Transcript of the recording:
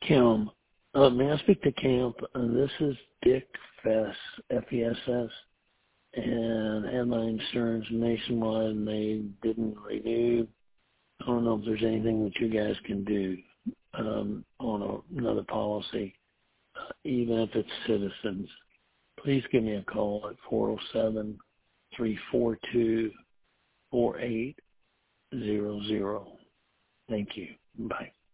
Kim, may I speak to Camp? This is Dick Fess, F-E-S-S, and Headline Insurance Nationwide, and they didn't renew. I don't know if there's anything that you guys can do on another policy, even if it's Citizens. Please give me a call at 407-342-4800. Thank you. Bye.